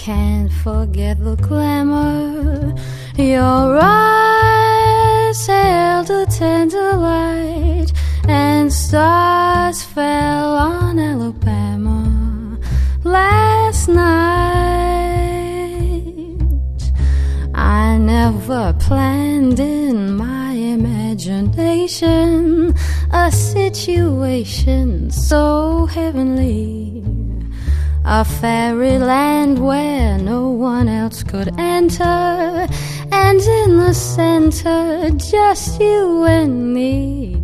can't forget the glamour. Your eyes held a tender light, and stars fell on Alabama last night. I never planned in my imagination a situation so heavenly, a fairyland where no one else could enter, and in the center just you and me.